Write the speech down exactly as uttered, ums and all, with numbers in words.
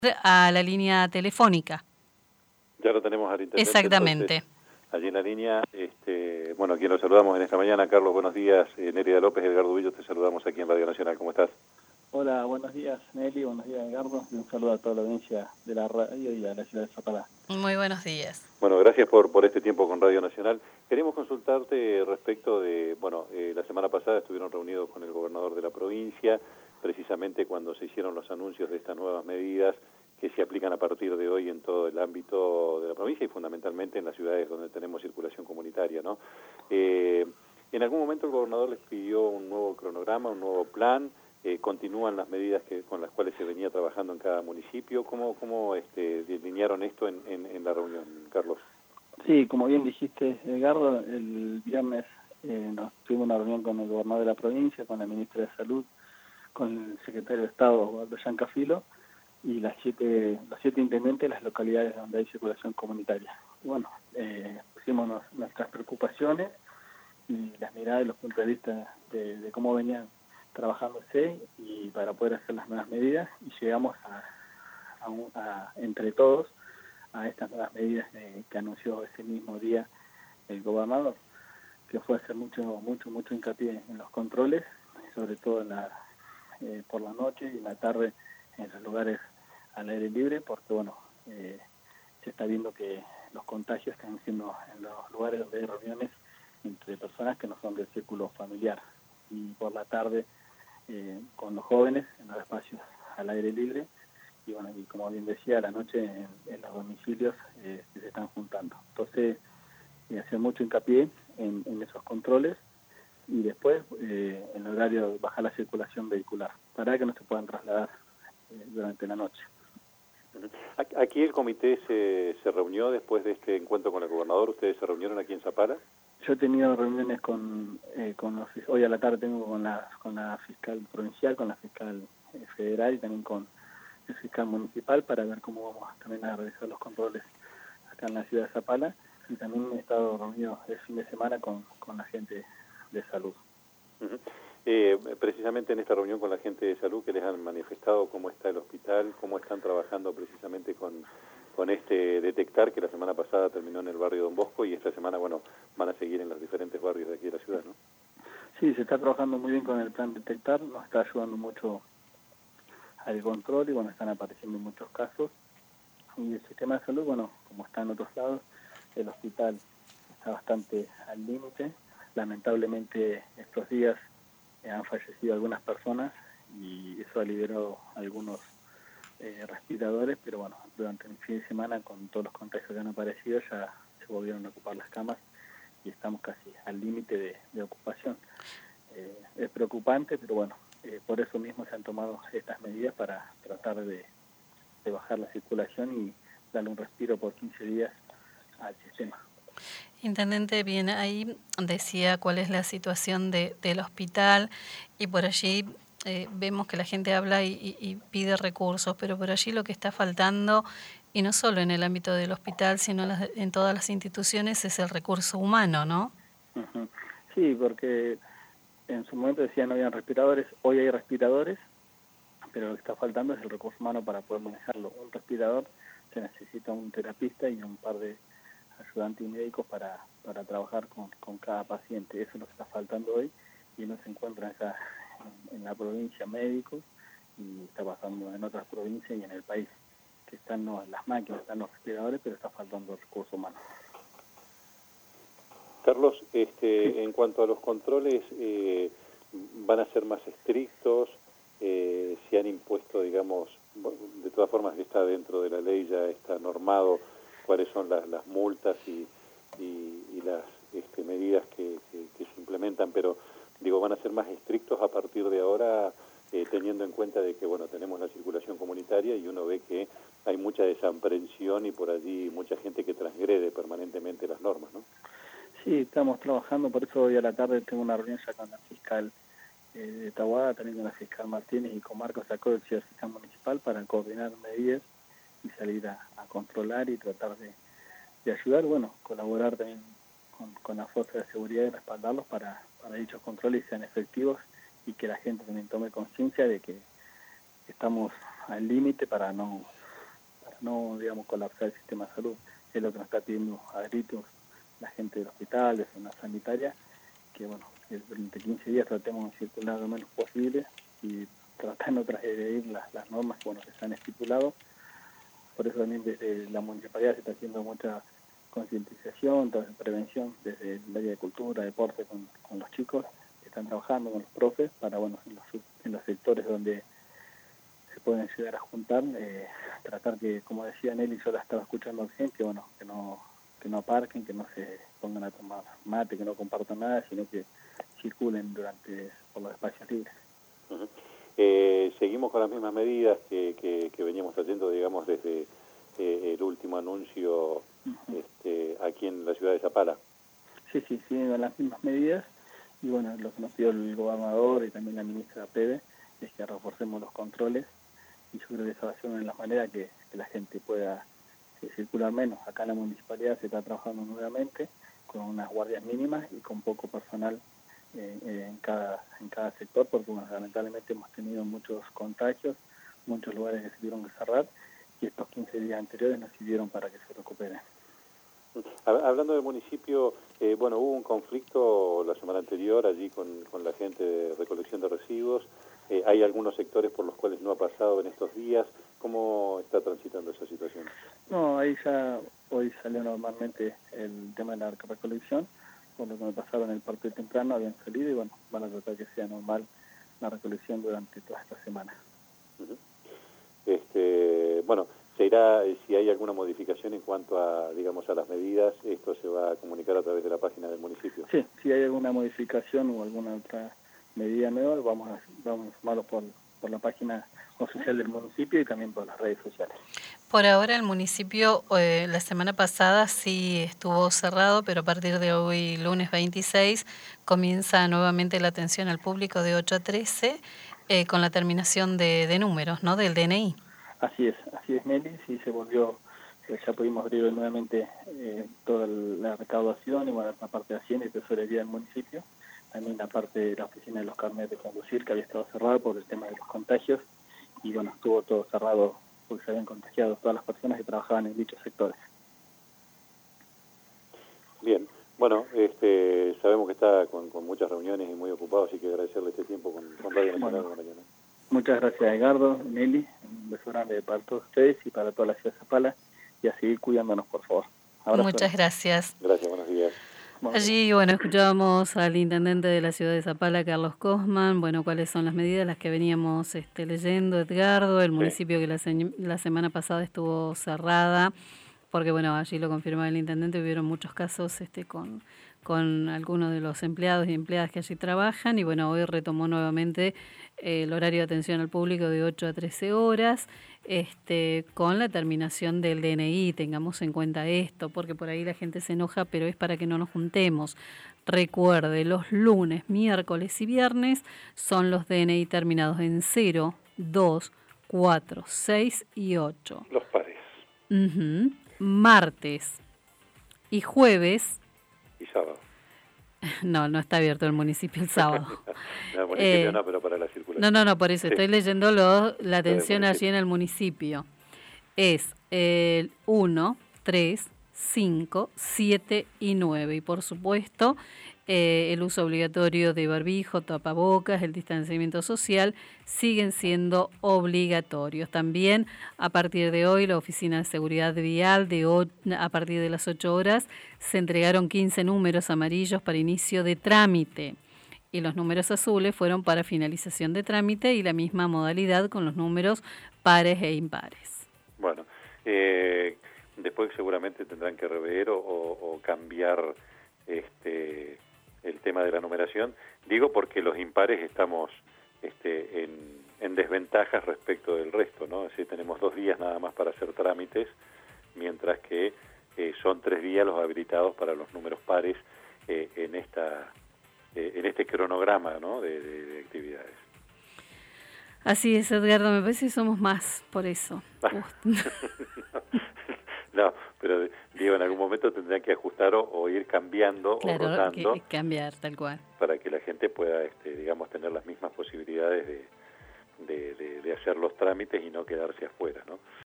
a la línea telefónica. Ya lo tenemos al intendente. Exactamente. Entonces, allí en la línea, este, bueno, quien lo saludamos en esta mañana, Carlos, buenos días. Eh, Nérida López, Edgardo Villo, te saludamos aquí en Radio Nacional. ¿Cómo estás? Hola, buenos días Nelly, buenos días Edgardo, y un saludo a toda la audiencia de la radio y a la ciudad de Zapala. Muy buenos días. Bueno, gracias por, por este tiempo con Radio Nacional. Queremos consultarte respecto de, bueno, eh, la semana pasada estuvieron reunidos con el gobernador de la provincia, precisamente cuando se hicieron los anuncios de estas nuevas medidas que se aplican a partir de hoy en todo el ámbito de la provincia y fundamentalmente en las ciudades donde tenemos circulación comunitaria, ¿no? Eh, en algún momento el gobernador les pidió un nuevo cronograma, un nuevo plan. Eh, continúan las medidas que con las cuales se venía trabajando en cada municipio. ¿Cómo, cómo este, delinearon esto en, en, en la reunión, Carlos? Sí, como bien dijiste, Edgardo, el viernes eh, nos tuvimos una reunión con el gobernador de la provincia, con la ministra de Salud, con el secretario de Estado, Osvaldo Giancafilo, y las siete, los siete intendentes de las localidades donde hay circulación comunitaria. Y bueno, eh, pusimos nos, nuestras preocupaciones y las miradas y los puntos de vista de, de cómo venían trabajándose y para poder hacer las nuevas medidas, y llegamos a, a, un, a entre todos a estas nuevas medidas eh, que anunció ese mismo día el gobernador, que fue hacer mucho mucho mucho hincapié en los controles, sobre todo en la, eh, por la noche y en la tarde en los lugares al aire libre, porque bueno, eh, se está viendo que los contagios están siendo en los lugares donde hay reuniones entre personas que no son del círculo familiar, y por la tarde Eh, con los jóvenes en los espacios al aire libre, y bueno, y como bien decía, a la noche en, en los domicilios eh, que se están juntando. Entonces, eh, hacer mucho hincapié en, en esos controles, y después eh, en el horario bajar la circulación vehicular, para que no se puedan trasladar eh, durante la noche. Aquí el comité se, se reunió después de este encuentro con el gobernador. ¿Ustedes se reunieron aquí en Zapala? Yo he tenido reuniones con, eh, con los, hoy a la tarde tengo con la, con la fiscal provincial, con la fiscal eh, federal y también con el fiscal municipal, para ver cómo vamos también a realizar los controles acá en la ciudad de Zapala, y también he estado reunido el fin de semana con, con la gente de salud. Uh-huh. eh, precisamente en esta reunión con la gente de salud, que les han manifestado cómo está el hospital, cómo están trabajando precisamente con... con este detectar, que la semana pasada terminó en el barrio Don Bosco, y esta semana, bueno, van a seguir en los diferentes barrios de aquí de la ciudad, ¿no? Sí, se está trabajando muy bien con el plan detectar, nos está ayudando mucho al control, y bueno, están apareciendo muchos casos. Y el sistema de salud, bueno, como está en otros lados, el hospital está bastante al límite. Lamentablemente estos días han fallecido algunas personas, y eso ha liberado algunos Eh, respiradores, pero bueno, durante el fin de semana, con todos los contagios que han aparecido, ya se volvieron a ocupar las camas y estamos casi al límite de, de ocupación. Eh, es preocupante, pero bueno, eh, por eso mismo se han tomado estas medidas, para tratar de, de bajar la circulación y darle un respiro por quince días al sistema. Intendente, bien, ahí decía cuál es la situación de, del hospital, y por allí eh, vemos que la gente habla y, y, y pide recursos, pero por allí lo que está faltando, y no solo en el ámbito del hospital, sino en, las, en todas las instituciones, es el recurso humano, ¿no? Uh-huh. Sí, porque en su momento decían no habían respiradores, hoy hay respiradores, pero lo que está faltando es el recurso humano para poder manejarlo. Un respirador, se necesita un terapista y un par de ayudantes y médicos para, para trabajar con, con cada paciente. Eso es lo que está faltando hoy, y no se encuentra acá en, en la provincia médicos, y está pasando en otras provincias y en el país, que están no, las máquinas, están los respiradores, pero está faltando recursos humanos. Carlos, este, sí. En cuanto a los controles, eh, ¿van a ser más estrictos? Eh, ¿Se han impuesto, digamos, de todas formas que está dentro de la ley, ya está normado cuáles son las, las multas y, y, y las este, medidas que, que, que se implementan, pero digo, van a ser más estrictos a partir de ahora, eh, teniendo en cuenta de que, bueno, tenemos la circulación comunitaria y uno ve que hay mucha desamprensión y por allí mucha gente que transgrede permanentemente las normas, ¿no? Sí, estamos trabajando, por eso hoy a la tarde tengo una reunión ya con la fiscal eh, de Tahuada, también con la fiscal Martínez y con Marcos Acosta, el fiscal municipal, para coordinar medidas y salir a, a controlar y tratar de, de ayudar, bueno, colaborar también con, con la fuerza de seguridad y respaldarlos para, para dichos controles sean efectivos, y que la gente también tome conciencia de que estamos al límite para no no digamos, colapsar el sistema de salud. Es lo que nos está pidiendo a gritos la gente del hospital, de zona sanitaria, que bueno, que durante quince días tratemos de circular lo menos posible y tratando de transgredir las, las normas bueno, que se han estipulado. Por eso también desde la municipalidad se está haciendo mucha concientización, prevención desde el área de cultura, deporte con, con los chicos que están trabajando, con los profes, para bueno, en los, en los sectores donde se pueden llegar a juntar, eh, tratar que, como decía Nelly, yo la estaba escuchando recién, que bueno, que no, que no aparquen, que no se pongan a tomar mate, que no compartan nada, sino que circulen durante por los espacios libres. Uh-huh. Eh, seguimos con las mismas medidas que, que, que veníamos haciendo, digamos, desde eh, el último anuncio uh-huh. este, aquí en la ciudad de Zapala. Sí, sí, siguen con las mismas medidas y bueno, lo que nos pidió el gobernador y también la ministra Pérez es que reforcemos los controles y yo creo que esa va a ser una de las maneras que, que la gente pueda eh, circular menos. Acá en la municipalidad se está trabajando nuevamente con unas guardias mínimas y con poco personal Eh, eh, en cada en cada sector, porque bueno, lamentablemente hemos tenido muchos contagios, muchos lugares que se tuvieron que cerrar y estos quince días anteriores nos sirvieron para que se recuperen. Hablando del municipio, eh, bueno, hubo un conflicto la semana anterior allí con, con la gente de recolección de residuos. Eh, hay algunos sectores por los cuales no ha pasado en estos días. ¿Cómo está transitando esa situación? No, ahí ya hoy salió normalmente el tema de la recolección. Por lo que me pasaron el partido temprano, habían salido y bueno, van a tratar que sea normal la recolección durante toda esta semana. Uh-huh. Este, bueno, se irá, si hay alguna modificación en cuanto a, digamos, a las medidas, esto se va a comunicar a través de la página del municipio. Sí, si hay alguna modificación o alguna otra medida nueva, vamos a, vamos a informarlo por, por la página oficial del municipio y también por las redes sociales. Por ahora el municipio eh, la semana pasada sí estuvo cerrado, pero a partir de hoy, lunes veintiséis, comienza nuevamente la atención al público de ocho a trece eh, con la terminación de, de números, ¿no? Del D N I. Así es, así es, Nelly, sí se volvió, eh, ya pudimos abrir nuevamente eh, toda la recaudación y bueno, la parte de Hacienda y Tesorería del municipio, también la parte de la oficina de los carnets de conducir que había estado cerrada por el tema de los contagios y bueno, estuvo todo cerrado porque se habían contagiado todas las personas que trabajaban en dichos sectores. Bien, bueno, este, sabemos que está con, con muchas reuniones y muy ocupado, así que agradecerle este tiempo con, con Radio Nacional. Bueno, muchas gracias, Edgardo, Nelly, un beso grande para todos ustedes y para toda la ciudad de Zapala y a seguir cuidándonos, por favor. Abrazo. Muchas gracias. Gracias, buenos días. Allí, bueno, escuchábamos al intendente de la ciudad de Zapala, Carlos Cosman, bueno, cuáles son las medidas, las que veníamos este, leyendo, Edgardo, el municipio sí. que la, se la semana pasada estuvo cerrada, porque bueno, allí lo confirmaba el intendente, hubieron muchos casos este, con, con algunos de los empleados y empleadas que allí trabajan, y bueno, hoy retomó nuevamente eh, el horario de atención al público de ocho a trece horas, este, con la terminación del D N I, tengamos en cuenta esto, porque por ahí la gente se enoja, pero es para que no nos juntemos. Recuerde, los lunes, miércoles y viernes son los D N I terminados en cero, dos, cuatro, seis y ocho. Los pares. Uh-huh. Martes y jueves. Y sábado. No, no está abierto el municipio el sábado. No, el municipio eh, no, pero para la circulación. No, no, no, por eso sí. Estoy leyendo lo, la atención allí en el municipio. Es el uno, tres, cinco, siete y nueve. Y por supuesto, eh, el uso obligatorio de barbijo, tapabocas, el distanciamiento social siguen siendo obligatorios. También a partir de hoy la Oficina de Seguridad Vial de o, a partir de las ocho horas se entregaron quince números amarillos para inicio de trámite y los números azules fueron para finalización de trámite y la misma modalidad con los números pares e impares. Bueno, eh, después seguramente tendrán que rever o, o, o cambiar este el tema de la numeración. Digo porque los impares estamos este, en, en desventajas respecto del resto, ¿no? Así tenemos dos días nada más para hacer trámites, mientras que eh, son tres días los habilitados para los números pares eh, en esta eh, en este cronograma, ¿no? de, de, de actividades. Así es, Edgardo, me parece que somos más por eso. No, pero digo, en algún momento tendrán que ajustar o, o ir cambiando claro, o rotando. Que cambiar, tal cual. Para que la gente pueda, este, digamos, tener las mismas posibilidades de, de, de, de hacer los trámites y no quedarse afuera, ¿no?